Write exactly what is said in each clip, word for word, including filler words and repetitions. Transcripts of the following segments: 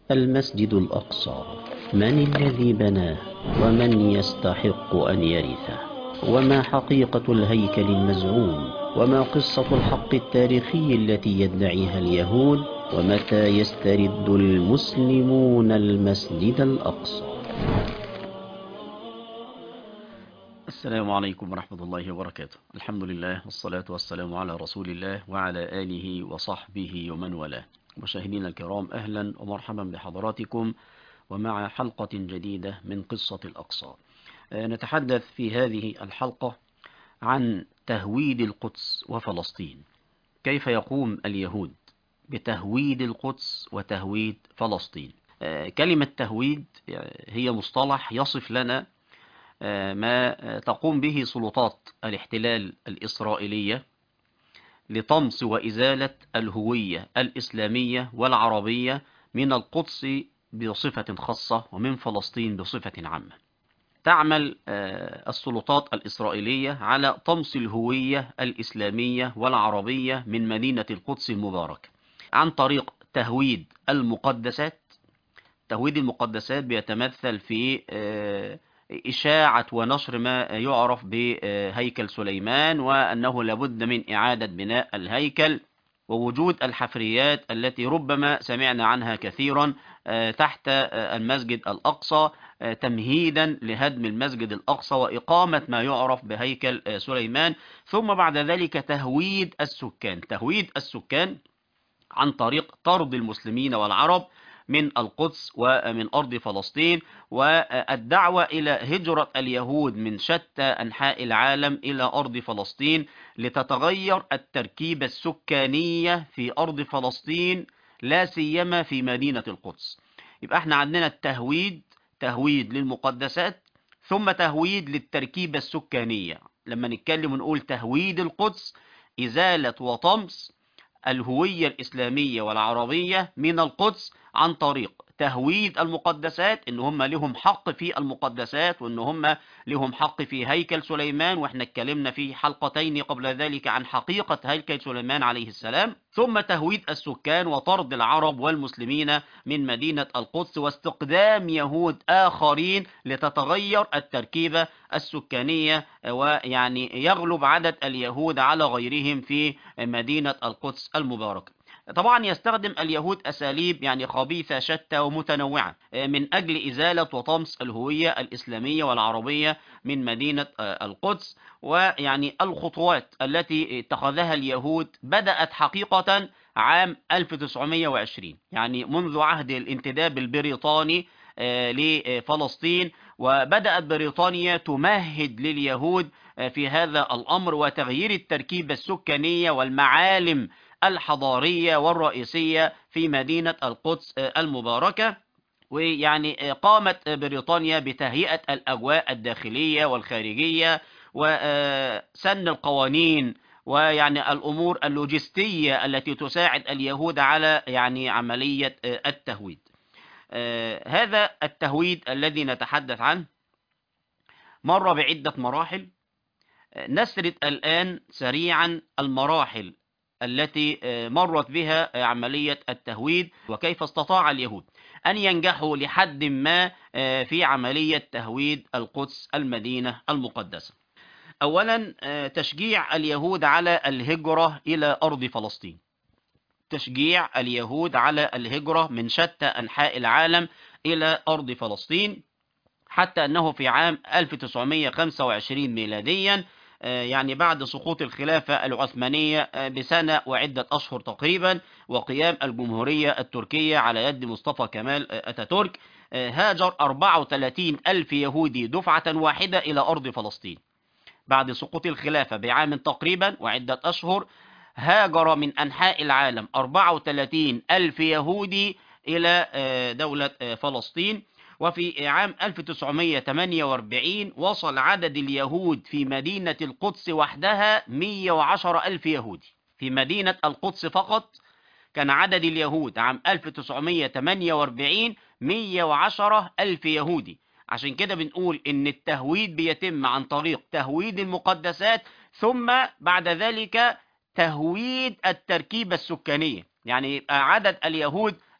المسجد الأقصى، من الذي بناه ومن يستحق أن يرثه؟ وما حقيقة الهيكل المزعوم؟ وما قصة الحق التاريخي التي يدعيها اليهود؟ ومتى يسترد المسلمون المسجد الأقصى؟ السلام عليكم ورحمة الله وبركاته. الحمد لله والصلاة والسلام على رسول الله وعلى آله وصحبه ومن والاه. مشاهدينا الكرام، أهلا ومرحبا بحضراتكم ومع حلقة جديدة من قصة الأقصى. نتحدث في هذه الحلقة عن تهويد القدس وفلسطين. كيف يقوم اليهود بتهويد القدس وتهويد فلسطين؟ كلمة تهويد هي مصطلح يصف لنا ما تقوم به سلطات الاحتلال الإسرائيلية لطمس وإزالة الهوية الإسلامية والعربية من القدس بصفة خاصة ومن فلسطين بصفة عامة. تعمل السلطات الإسرائيلية على طمس الهوية الإسلامية والعربية من مدينة القدس المباركة عن طريق تهويد المقدسات. تهويد المقدسات بيتمثل في إشاعة ونشر ما يعرف بهيكل سليمان، وأنه لابد من إعادة بناء الهيكل، ووجود الحفريات التي ربما سمعنا عنها كثيرا تحت المسجد الأقصى تمهيدا لهدم المسجد الأقصى وإقامة ما يعرف بهيكل سليمان. ثم بعد ذلك تهويد السكان تهويد السكان عن طريق طرد المسلمين والعرب من القدس ومن أرض فلسطين، والدعوة إلى هجرة اليهود من شتى أنحاء العالم إلى أرض فلسطين لتتغير التركيبة السكانية في أرض فلسطين، لا سيما في مدينة القدس. يبقى احنا عندنا التهويد، تهويد للمقدسات، ثم تهويد للتركيبة السكانية. لما نتكلم ونقول تهويد القدس، إزالة وطمس الهوية الإسلامية والعربية من القدس عن طريق تهويد المقدسات، إن هم لهم حق في المقدسات، وإن هم لهم حق في هيكل سليمان، وإحنا اتكلمنا في حلقتين قبل ذلك عن حقيقة هيكل سليمان عليه السلام. ثم تهويد السكان وطرد العرب والمسلمين من مدينة القدس واستقدام يهود آخرين لتتغير التركيبة السكانية، ويعني يغلب عدد اليهود على غيرهم في مدينة القدس المباركة. طبعا يستخدم اليهود أساليب يعني خبيثة شتى ومتنوعة من أجل إزالة وطمس الهوية الإسلامية والعربية من مدينة القدس. ويعني الخطوات التي اتخذها اليهود بدأت حقيقة عام ألف وتسعمائة وعشرين، يعني منذ عهد الانتداب البريطاني لفلسطين، وبدأت بريطانيا تمهد لليهود في هذا الأمر وتغيير التركيبة السكانية والمعالم الحضارية والرئيسية في مدينة القدس المباركة. ويعني قامت بريطانيا بتهيئة الأجواء الداخلية والخارجية وسن القوانين ويعني الأمور اللوجستية التي تساعد اليهود على يعني عملية التهويد. هذا التهويد الذي نتحدث عنه مر بعدة مراحل. نسرد الآن سريعا المراحل التي مرت بها عملية التهويد، وكيف استطاع اليهود أن ينجحوا لحد ما في عملية تهويد القدس المدينة المقدسة. أولا، تشجيع اليهود على الهجرة إلى أرض فلسطين. تشجيع اليهود على الهجرة من شتى أنحاء العالم إلى أرض فلسطين، حتى أنه في عام ألف وتسعمائة وخمسة وعشرين ميلاديا، يعني بعد سقوط الخلافة العثمانية بسنة وعدة أشهر تقريبا وقيام الجمهورية التركية على يد مصطفى كمال أتاتورك، هاجر أربعة وثلاثين ألف يهودي دفعة واحدة إلى أرض فلسطين. بعد سقوط الخلافة بعام تقريبا وعدة أشهر هاجر من أنحاء العالم أربعة وثلاثين ألف يهودي إلى دولة فلسطين. وفي عام ألف وتسعمائة وثمانية وأربعين وصل عدد اليهود في مدينة القدس وحدها مئة وعشرة ألف يهودي. في مدينة القدس فقط كان عدد اليهود عام ألف وتسعمائة وثمانية وأربعين مئة وعشرة ألف يهودي. عشان كده بنقول إن التهويد بيتم عن طريق تهويد المقدسات، ثم بعد ذلك تهويد التركيبة السكانية، يعني يبقى عدد اليهود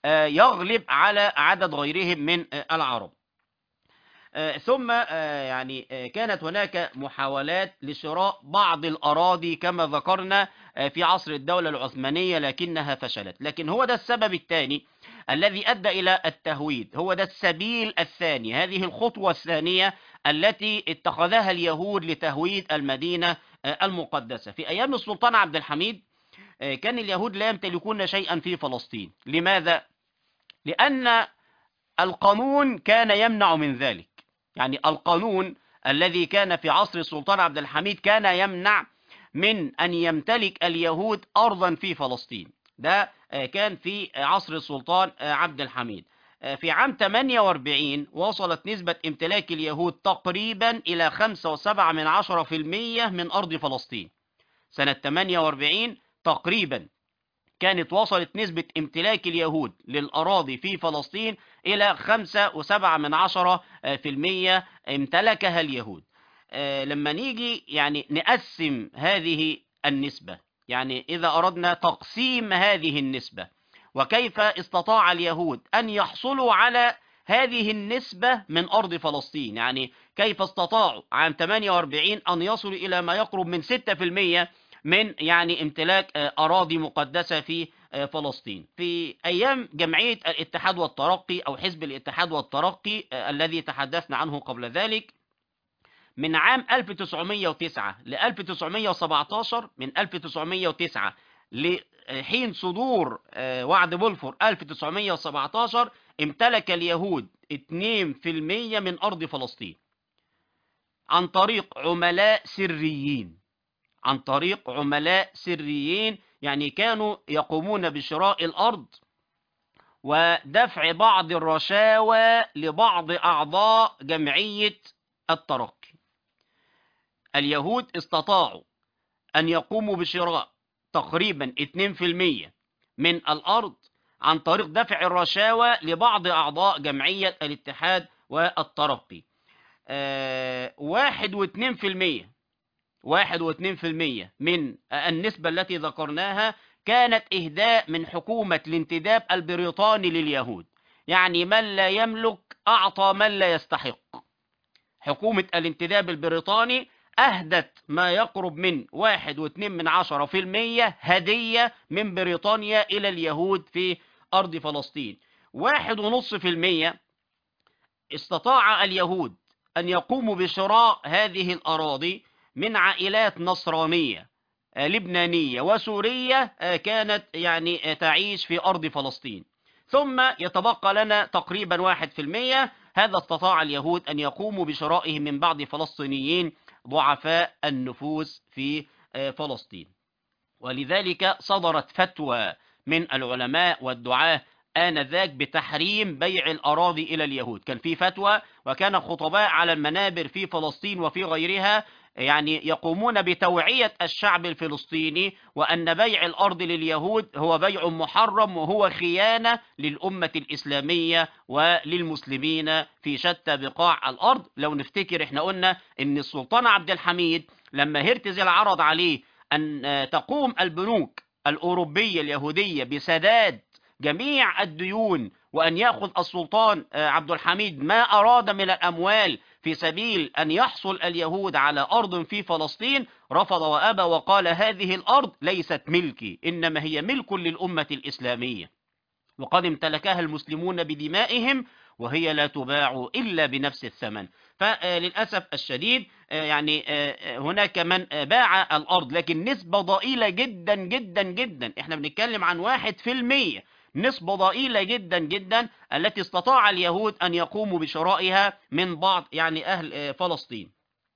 يغلب على عدد غيرهم من العرب. ثم يعني كانت هناك محاولات لشراء بعض الأراضي كما ذكرنا في عصر الدولة العثمانية، لكنها فشلت. لكن هو ده السبب الثاني الذي أدى إلى التهويد، هو ده السبيل الثاني، هذه الخطوة الثانية التي اتخذها اليهود لتهويد المدينة المقدسة. في أيام السلطان عبد الحميد كان اليهود لا يمتلكون شيئا في فلسطين. لماذا؟ لأن القانون كان يمنع من ذلك. يعني القانون الذي كان في عصر السلطان عبد الحميد كان يمنع من أن يمتلك اليهود أرضا في فلسطين. ده كان في عصر السلطان عبد الحميد. في عام ثمانية وأربعين وصلت نسبة امتلاك اليهود تقريبا إلى خمسة وسبعة من عشرة في المية من أرض فلسطين. سنة ثمانية وأربعين تقريبا كانت وصلت نسبة امتلاك اليهود للأراضي في فلسطين إلى خمسة وسبعة من عشرة في المية امتلكها اليهود. لما نيجي يعني نقسم هذه النسبة، يعني إذا أردنا تقسيم هذه النسبة وكيف استطاع اليهود أن يحصلوا على هذه النسبة من أرض فلسطين، يعني كيف استطاعوا عام ثمانية وأربعين أن يصلوا إلى ما يقرب من ستة في المية من يعني امتلاك أراضي مقدسة في فلسطين. في أيام جمعية الاتحاد والترقي أو حزب الاتحاد والترقي الذي تحدثنا عنه قبل ذلك، من عام ألف وتسعمية وتسعة ل ألف وتسعمية وسبعتاشر، من ألف وتسعمية وتسعة لحين صدور وعد بلفور ألف وتسعمية وسبعتاشر امتلك اليهود اثنين في المية من أرض فلسطين عن طريق عملاء سريين. عن طريق عملاء سريين يعني كانوا يقومون بشراء الأرض ودفع بعض الرشاوى لبعض أعضاء جمعية الترقي. اليهود استطاعوا أن يقوموا بشراء تقريبا اثنين في المية من الأرض عن طريق دفع الرشاوى لبعض أعضاء جمعية الاتحاد والترقي. آه واحد واثنين في المية واحد واثنين في المية من النسبة التي ذكرناها كانت إهداء من حكومة الانتداب البريطاني لليهود. يعني من لا يملك أعطى من لا يستحق. حكومة الانتداب البريطاني أهدت ما يقرب من واحد واثنين من عشرة في المية هدية من بريطانيا إلى اليهود في أرض فلسطين. واحد ونصف في المية استطاع اليهود أن يقوموا بشراء هذه الأراضي من عائلات نصرانية لبنانية وسورية كانت يعني تعيش في أرض فلسطين. ثم يتبقى لنا تقريبا واحد في المية، هذا استطاع اليهود أن يقوموا بشرائه من بعض فلسطينيين ضعفاء النفوس في فلسطين. ولذلك صدرت فتوى من العلماء والدعاة آنذاك بتحريم بيع الأراضي إلى اليهود. كان في فتوى وكان خطباء على المنابر في فلسطين وفي غيرها يعني يقومون بتوعية الشعب الفلسطيني وأن بيع الأرض لليهود هو بيع محرم وهو خيانة للأمة الإسلامية وللمسلمين في شتى بقاع الأرض. لو نفتكر احنا قلنا أن السلطان عبد الحميد لما هرتزل عرض عليه أن تقوم البنوك الأوروبية اليهودية بسداد جميع الديون وأن يأخذ السلطان عبد الحميد ما أراد من الأموال في سبيل أن يحصل اليهود على أرض في فلسطين، رفض وأبى وقال هذه الأرض ليست ملكي، إنما هي ملك للأمة الإسلامية وقد امتلكها المسلمون بدمائهم وهي لا تباع إلا بنفس الثمن. فللأسف الشديد يعني هناك من باع الأرض، لكن نسبة ضئيلة جدا جدا جدا، احنا بنتكلم عن واحد في المية، نسبة ضئيلة جدا جدا التي استطاع اليهود أن يقوموا بشرائها من بعض يعني أهل فلسطين.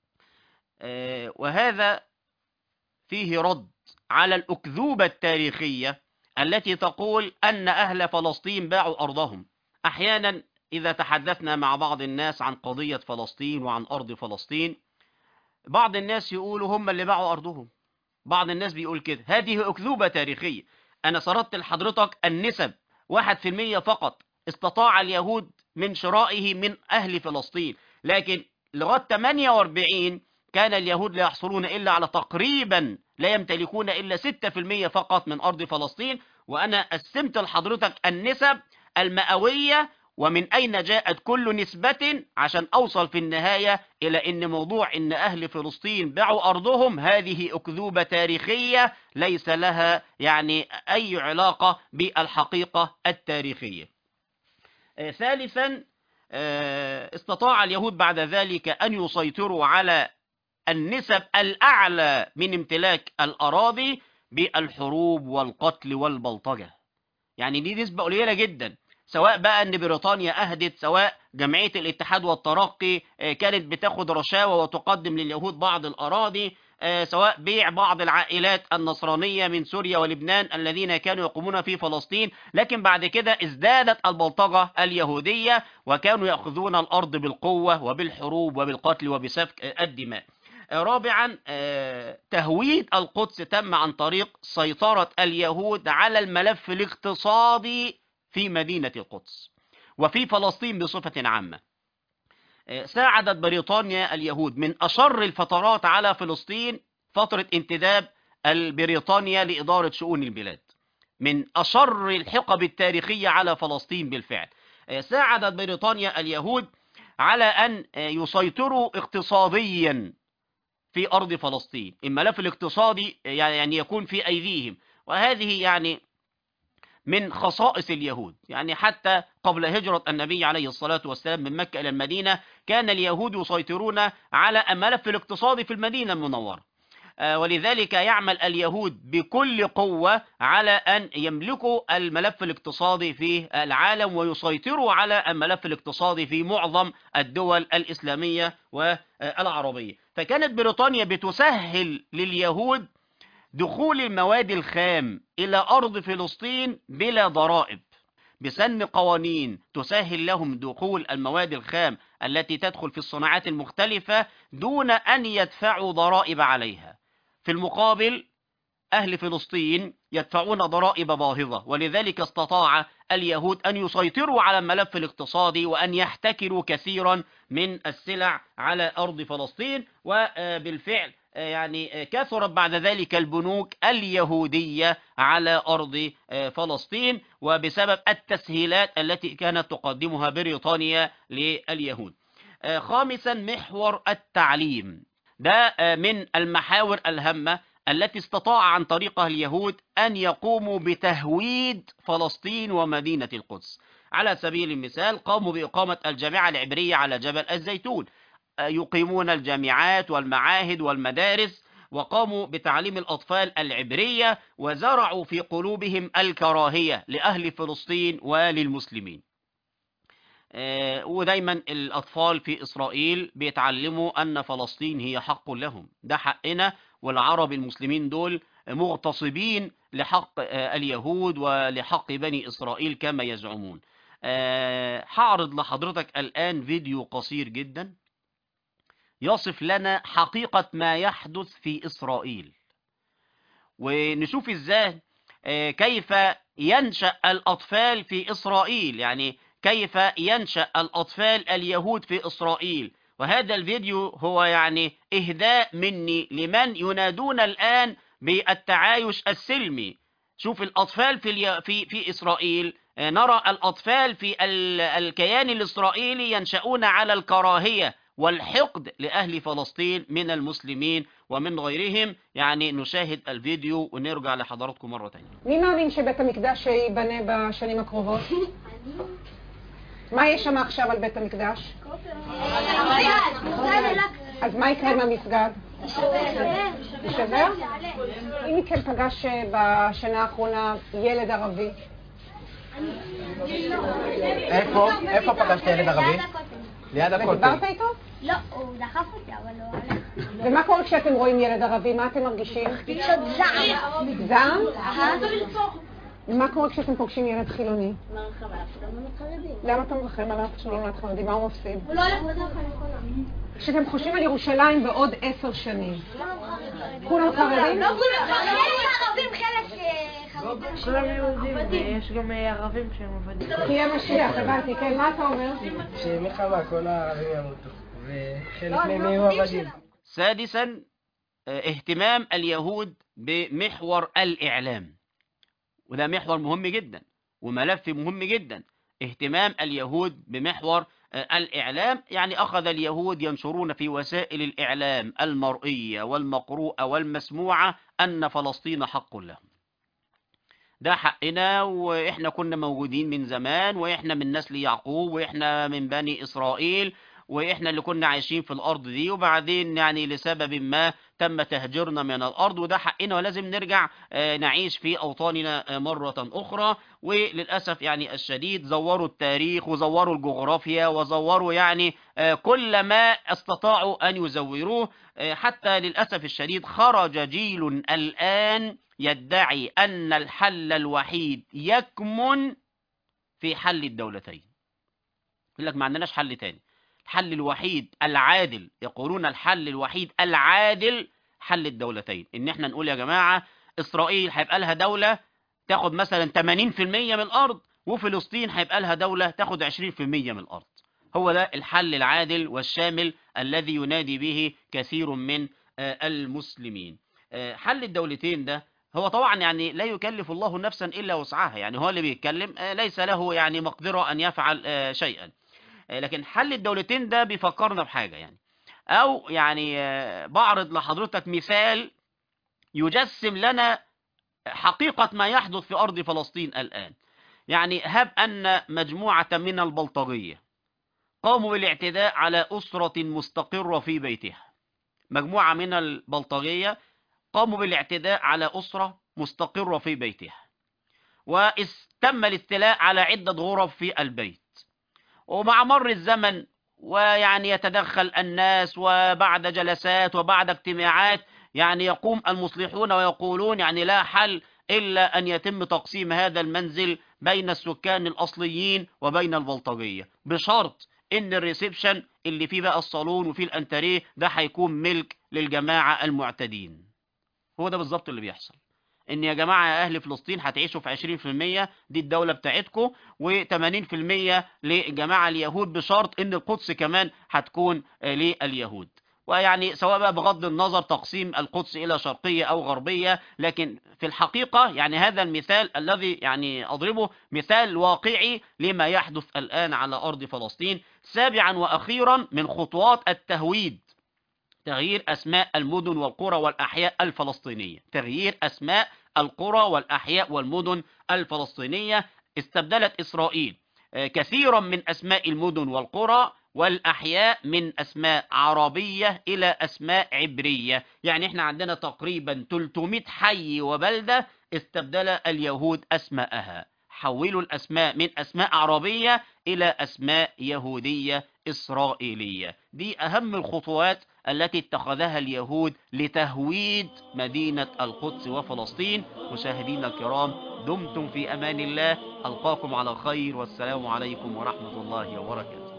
وهذا فيه رد على الأكذوبة التاريخية التي تقول أن أهل فلسطين باعوا أرضهم. أحيانا إذا تحدثنا مع بعض الناس عن قضية فلسطين وعن أرض فلسطين، بعض الناس يقولوا هم اللي باعوا أرضهم. بعض الناس بيقول كده، هذه أكذوبة تاريخية. أنا سردت لحضرتك النسب، واحد في المية فقط استطاع اليهود من شرائه من أهل فلسطين، لكن لغاية ثمانية وأربعين كان اليهود لا يحصلون إلا على تقريبا لا يمتلكون إلا ستة في المية فقط من أرض فلسطين، وأنا قسمت لحضرتك النسب المئوية ومن أين جاءت كل نسبة عشان أوصل في النهاية إلى أن موضوع أن أهل فلسطين باعوا أرضهم هذه أكذوبة تاريخية ليس لها يعني أي علاقة بالحقيقة التاريخية. آه ثالثا، آه استطاع اليهود بعد ذلك أن يسيطروا على النسب الأعلى من امتلاك الأراضي بالحروب والقتل والبلطجة. يعني دي نسبة قليلة جدا، سواء بقى ان بريطانيا اهدت، سواء جمعية الاتحاد والترقي كانت بتاخد رشاوى وتقدم لليهود بعض الاراضي، سواء بيع بعض العائلات النصرانية من سوريا ولبنان الذين كانوا يقومون في فلسطين. لكن بعد كده ازدادت البلطجة اليهودية وكانوا يأخذون الارض بالقوة وبالحروب وبالقتل وبسفك الدماء. رابعا، تهويد القدس تم عن طريق سيطرة اليهود على الملف الاقتصادي في مدينة القدس وفي فلسطين بصفة عامة. ساعدت بريطانيا اليهود من أشر الفترات على فلسطين فترة انتداب بريطانيا لإدارة شؤون البلاد، من أشر الحقب التاريخية على فلسطين بالفعل. ساعدت بريطانيا اليهود على أن يسيطروا اقتصاديا في أرض فلسطين، الملف الاقتصادي يعني يكون في أيديهم، وهذه يعني من خصائص اليهود. يعني حتى قبل هجرة النبي عليه الصلاة والسلام من مكة إلى المدينة كان اليهود يسيطرون على الملف الاقتصادي في المدينة المنورة، ولذلك يعمل اليهود بكل قوة على أن يملكوا الملف الاقتصادي في العالم ويسيطروا على الملف الاقتصادي في معظم الدول الإسلامية والعربية. فكانت بريطانيا بتسهل لليهود دخول المواد الخام إلى أرض فلسطين بلا ضرائب، بسن قوانين تسهل لهم دخول المواد الخام التي تدخل في الصناعات المختلفة دون أن يدفعوا ضرائب عليها. في المقابل أهل فلسطين يدفعون ضرائب باهظة، ولذلك استطاع اليهود أن يسيطروا على الملف الاقتصادي وأن يحتكروا كثيرا من السلع على أرض فلسطين. وبالفعل يعني كثرت بعد ذلك البنوك اليهودية على أرض فلسطين وبسبب التسهيلات التي كانت تقدمها بريطانيا لليهود. خامسا، محور التعليم، ده من المحاور الهامة التي استطاع عن طريقها اليهود أن يقوموا بتهويد فلسطين ومدينة القدس. على سبيل المثال قاموا بإقامة الجامعة العبرية على جبل الزيتون، يقيمون الجامعات والمعاهد والمدارس، وقاموا بتعليم الأطفال العبرية، وزرعوا في قلوبهم الكراهية لأهل فلسطين وللمسلمين. ودايما الأطفال في إسرائيل بيتعلموا أن فلسطين هي حق لهم، ده حقنا، والعرب المسلمين دول مغتصبين لحق اليهود ولحق بني إسرائيل كما يزعمون. هعرض لحضرتك الآن فيديو قصير جدا يصف لنا حقيقة ما يحدث في إسرائيل، ونشوف إزاي كيف ينشأ الأطفال في إسرائيل، يعني كيف ينشأ الأطفال اليهود في إسرائيل. وهذا الفيديو هو يعني إهداء مني لمن ينادون الآن بالتعايش السلمي. شوف الأطفال في في في إسرائيل، نرى الأطفال في الكيان الإسرائيلي ينشأون على الكراهية والحقد لأهل فلسطين من المسلمين ومن غيرهم. يعني نشاهد الفيديو ونرجع لحضراتكم مرة تانية. מי מאמין שבית המקדש ייבנה בשנים הקרובות? מה יש שם עכשיו על בית המקדש? אז מה יקרה עם המסגד? יישבר? אם מכן פגש בשנה האחרונה ילד ערבי? איפה? איפה פגשת ילד ערבי? ליד הכותל. ודיברת איתו? לא, הוא דחף אותי, אבל לא הלך. ומה קורה כשאתם רואים ילד ערבי? מה אתם מרגישים? פשוט זעם. זעם? אהה. ומה קורה כשאתם פוגשים ילד חילוני? מרחב עליו, גם לא חרדים. למה אתה מרחם עליו שלא נולד חרדי? מה הוא מפסיד? הוא לא הולך בדרך הנכונה. כשאתם חושבים על ירושלים בעוד עשר שנים, כולם חרדים? לא כולם חרדים, ערבים חלק חרדים. כולם יהודים, ויש גם ערבים שהם עובדים. תהיה משיח, הבנתי, כן, מה אתה אומר? שמלחמה כל הערבים ימותו, וחלק מהם יהיו עבדים. سادسا، اهتمام اليهود بمحور الإعلام، وده محور مهم جدا وملف مهم جدا، اهتمام اليهود بمحور الإعلام. يعني أخذ اليهود ينشرون في وسائل الإعلام المرئية والمقروءة والمسموعة أن فلسطين حق لهم. ده حقنا، وإحنا كنا موجودين من زمان، وإحنا من نسل يعقوب، وإحنا من بني إسرائيل، وإحنا اللي كنا عايشين في الأرض دي، وبعدين يعني لسبب ما تم تهجيرنا من الأرض، وده حقنا ولازم نرجع نعيش في أوطاننا مرة أخرى. وللأسف يعني الشديد زوروا التاريخ وزوروا الجغرافيا وزوروا يعني كل ما استطاعوا أن يزوروه، حتى للأسف الشديد خرج جيل الآن يدعي أن الحل الوحيد يكمن في حل الدولتين. يقول لك ما عندناش حل تاني، الحل الوحيد العادل، يقولون الحل الوحيد العادل حل الدولتين. ان احنا نقول يا جماعة اسرائيل هيبقى لها دولة تاخد مثلا ثمانين بالمئة من الارض، وفلسطين هيبقى لها دولة تاخد عشرين بالمئة من الارض. هو ده الحل العادل والشامل الذي ينادي به كثير من المسلمين. حل الدولتين ده هو طبعا يعني لا يكلف الله نفسا الا وسعها، يعني هو اللي بيتكلم ليس له يعني مقدرة ان يفعل شيئا، لكن حل الدولتين ده بيفكرنا بحاجة يعني، او يعني بعرض لحضرتك مثال يجسم لنا حقيقة ما يحدث في أرض فلسطين الآن. يعني هب أن مجموعة من البلطجية قاموا بالاعتداء على أسرة مستقرة في بيتها. مجموعة من البلطجية قاموا بالاعتداء على أسرة مستقرة في بيتها، وتم الاستيلاء على عدة غرف في البيت. ومع مر الزمن ويعني يتدخل الناس، وبعد جلسات وبعد اجتماعات يعني يقوم المصلحون ويقولون يعني لا حل إلا أن يتم تقسيم هذا المنزل بين السكان الأصليين وبين البلطجية، بشرط إن الريسبشن اللي فيه بقى الصالون وفيه الأنتريه ده هيكون ملك للجماعة المعتدين. هو ده بالظبط اللي بيحصل، ان يا جماعة يا اهل فلسطين هتعيشوا في عشرين بالمئة دي الدولة بتاعتكم، وثمانين بالمئة للجماعة اليهود، بشرط ان القدس كمان هتكون لليهود. ويعني سواء بقى بغض النظر تقسيم القدس الى شرقية او غربية، لكن في الحقيقة يعني هذا المثال الذي يعني اضربه مثال واقعي لما يحدث الان على ارض فلسطين. سابعا واخيرا من خطوات التهويد تغيير أسماء المدن والقرى والأحياء الفلسطينية. تغيير أسماء القرى والأحياء والمدن الفلسطينية. استبدلت إسرائيل كثيرا من أسماء المدن والقرى والأحياء من أسماء عربية إلى أسماء عبرية. يعني احنا عندنا تقريبا ثلاثمئة حي وبلدة استبدل اليهود أسماءها، حولوا الأسماء من أسماء عربية إلى أسماء يهودية إسرائيلية. دي أهم الخطوات التي اتخذها اليهود لتهويد مدينة القدس وفلسطين. مشاهدينا الكرام، دمتم في أمان الله، ألقاكم على خير، والسلام عليكم ورحمة الله وبركاته.